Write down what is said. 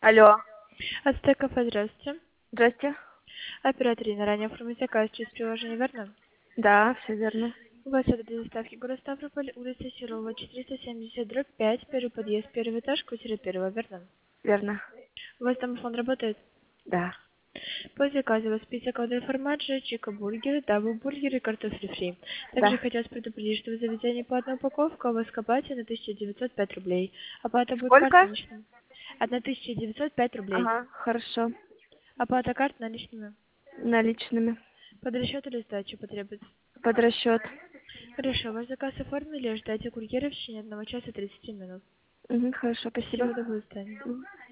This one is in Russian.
Алло. Ацтека, здравствуйте. Здрасте. Оператор Ирина, ранее оформить заказ через приложение, верно? Да, все верно. У вас адрес доставки город Ставрополь, улица Серова, 470/5, первый подъезд, первый этаж, квартира первого, верно? Верно. У вас домофон работает? Да. По заказу у вас список формат чика-бургер, дабл-бургер и картофель фри. Также Да. хотелось предупредить, что в заведении по одной упаковке у вас копайте на 1905 рублей. Оплата будет картой Сколько? наличными. 1905 рублей. Ага, хорошо. Оплата карт наличными. Наличными. Под расчет или сдачу потребуется? Под расчет. Хорошо, ваш заказ оформили, ждайте курьера в течение 1 часа 30 минут. Угу, хорошо, спасибо. Всего доброго, до свидания. Мгм.